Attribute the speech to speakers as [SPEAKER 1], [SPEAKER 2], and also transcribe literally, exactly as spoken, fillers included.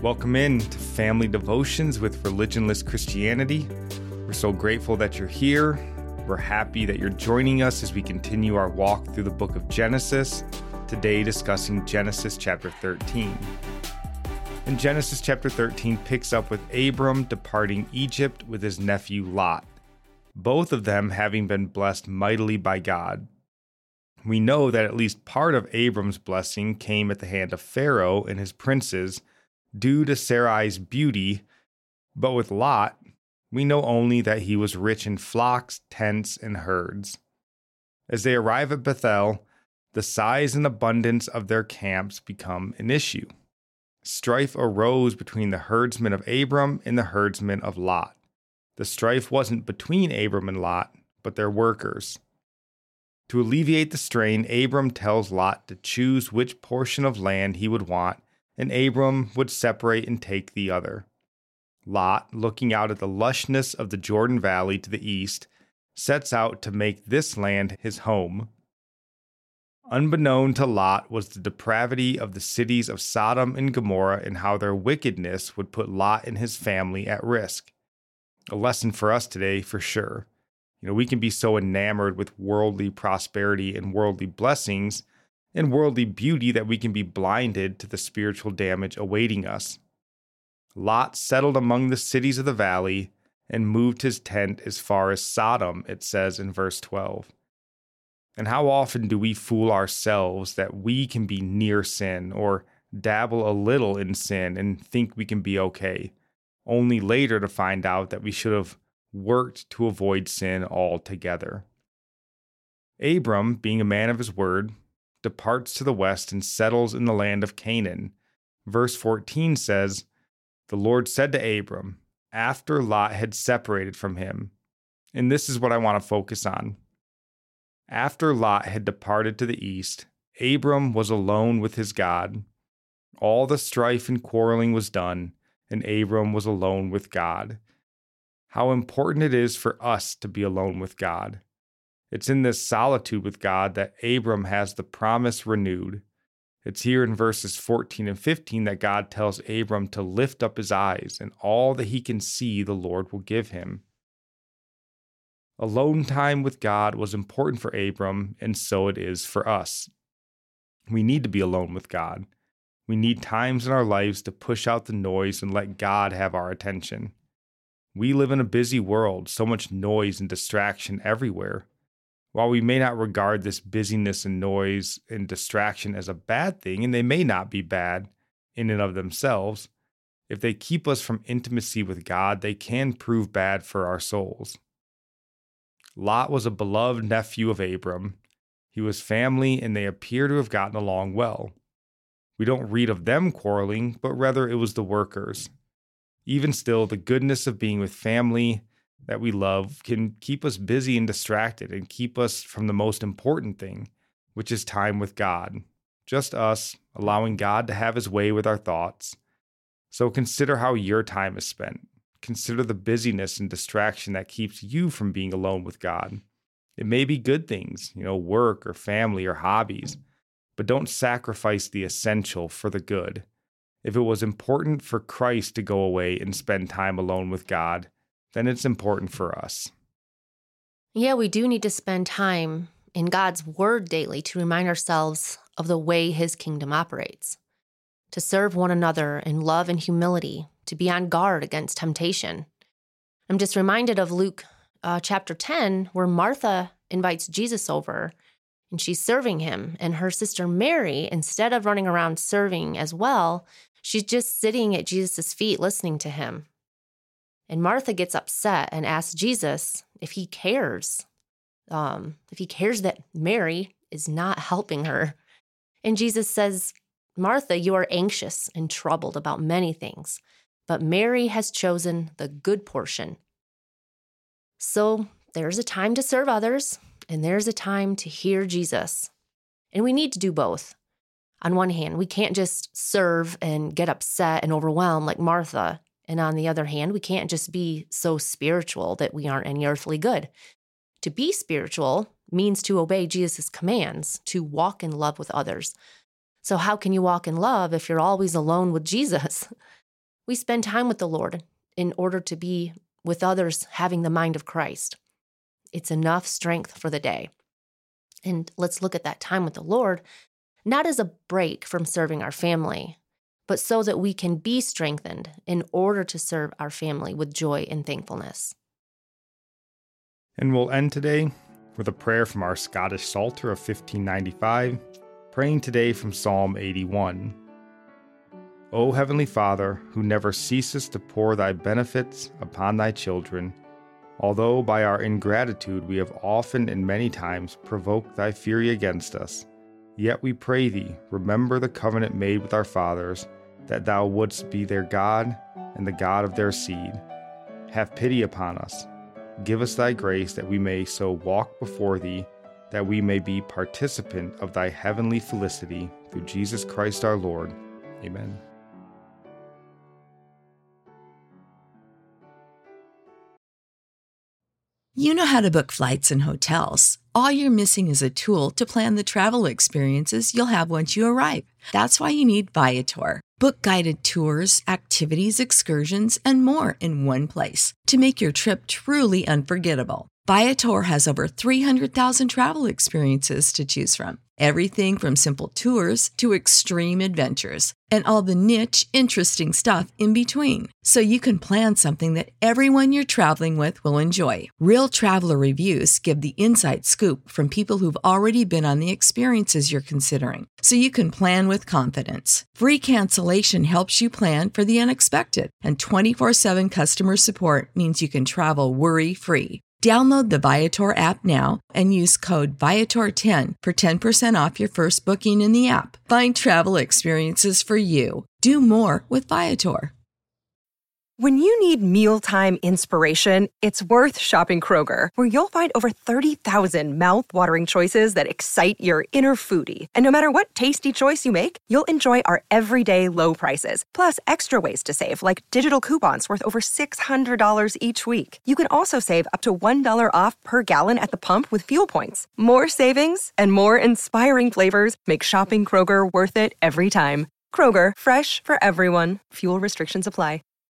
[SPEAKER 1] Welcome in to Family Devotions with Religionless Christianity. We're so grateful that you're here. We're happy that you're joining us as we continue our walk through the book of Genesis, today discussing Genesis chapter thirteen. And Genesis chapter thirteen picks up with Abram departing Egypt with his nephew Lot, both of them having been blessed mightily by God. We know that at least part of Abram's blessing came at the hand of Pharaoh and his princes, due to Sarai's beauty, but with Lot, we know only that he was rich in flocks, tents, and herds. As they arrive at Bethel, the size and abundance of their camps become an issue. Strife arose between the herdsmen of Abram and the herdsmen of Lot. The strife wasn't between Abram and Lot, but their workers. To alleviate the strain, Abram tells Lot to choose which portion of land he would want, and Abram would separate and take the other. Lot, looking out at the lushness of the Jordan Valley to the east, sets out to make this land his home. Unbeknown to Lot was the depravity of the cities of Sodom and Gomorrah and how their wickedness would put Lot and his family at risk. A lesson for us today, for sure. You know, we can be so enamored with worldly prosperity and worldly blessings and worldly beauty that we can be blinded to the spiritual damage awaiting us. Lot settled among the cities of the valley and moved his tent as far as Sodom, it says in verse twelve. And how often do we fool ourselves that we can be near sin or dabble a little in sin and think we can be okay, only later to find out that we should have worked to avoid sin altogether. Abram, being a man of his word, departs to the west and settles in the land of Canaan. Verse fourteen says, "The Lord said to Abram, after Lot had separated from him," and this is what I want to focus on. After Lot had departed to the east, Abram was alone with his God. All the strife and quarreling was done, and Abram was alone with God. How important it is for us to be alone with God. It's in this solitude with God that Abram has the promise renewed. It's here in verses fourteen and fifteen that God tells Abram to lift up his eyes, and all that he can see the Lord will give him. Alone time with God was important for Abram, and so it is for us. We need to be alone with God. We need times in our lives to push out the noise and let God have our attention. We live in a busy world, so much noise and distraction everywhere. While we may not regard this busyness and noise and distraction as a bad thing, and they may not be bad in and of themselves, if they keep us from intimacy with God, they can prove bad for our souls. Lot was a beloved nephew of Abram. He was family, and they appear to have gotten along well. We don't read of them quarreling, but rather it was the workers. Even still, the goodness of being with family that we love can keep us busy and distracted and keep us from the most important thing, which is time with God. Just us, allowing God to have his way with our thoughts. So consider how your time is spent. Consider the busyness and distraction that keeps you from being alone with God. It may be good things, you know, work or family or hobbies, but don't sacrifice the essential for the good. If it was important for Christ to go away and spend time alone with God, then it's important for us.
[SPEAKER 2] Yeah, we do need to spend time in God's word daily to remind ourselves of the way his kingdom operates, to serve one another in love and humility, to be on guard against temptation. I'm just reminded of Luke uh, chapter ten, where Martha invites Jesus over, and she's serving him, and her sister Mary, instead of running around serving as well, she's just sitting at Jesus' feet listening to him. And Martha gets upset and asks Jesus if he cares, um, if he cares that Mary is not helping her. And Jesus says, "Martha, you are anxious and troubled about many things, but Mary has chosen the good portion." So there's a time to serve others, and there's a time to hear Jesus. And we need to do both. On one hand, we can't just serve and get upset and overwhelmed like Martha. And on the other hand, we can't just be so spiritual that we aren't any earthly good. To be spiritual means to obey Jesus' commands, to walk in love with others. So how can you walk in love if you're always alone with Jesus? We spend time with the Lord in order to be with others having the mind of Christ. It's enough strength for the day. And let's look at that time with the Lord, not as a break from serving our family, but so that we can be strengthened in order to serve our family with joy and thankfulness.
[SPEAKER 1] And we'll end today with a prayer from our Scottish Psalter of fifteen ninety-five, praying today from Psalm eighty-one. O Heavenly Father, who never ceases to pour thy benefits upon thy children, although by our ingratitude we have often and many times provoked thy fury against us, yet we pray thee, remember the covenant made with our fathers, that thou wouldst be their God and the God of their seed. Have pity upon us. Give us thy grace that we may so walk before thee, that we may be participant of thy heavenly felicity, through Jesus Christ our Lord. Amen.
[SPEAKER 3] You know how to book flights and hotels. All you're missing is a tool to plan the travel experiences you'll have once you arrive. That's why you need Viator. Book guided tours, activities, excursions, and more in one place to make your trip truly unforgettable. Viator has over three hundred thousand travel experiences to choose from. Everything from simple tours to extreme adventures and all the niche, interesting stuff in between. So you can plan something that everyone you're traveling with will enjoy. Real traveler reviews give the inside scoop from people who've already been on the experiences you're considering. So you can plan with confidence. Free cancellation helps you plan for the unexpected. And twenty-four seven customer support means you can travel worry-free. Download the Viator app now and use code Viator ten for ten percent off your first booking in the app. Find travel experiences for you. Do more with Viator.
[SPEAKER 4] When you need mealtime inspiration, it's worth shopping Kroger, where you'll find over thirty thousand mouth-watering choices that excite your inner foodie. And no matter what tasty choice you make, you'll enjoy our everyday low prices, plus extra ways to save, like digital coupons worth over six hundred dollars each week. You can also save up to one dollar off per gallon at the pump with fuel points. More savings and more inspiring flavors make shopping Kroger worth it every time. Kroger, fresh for everyone. Fuel restrictions apply.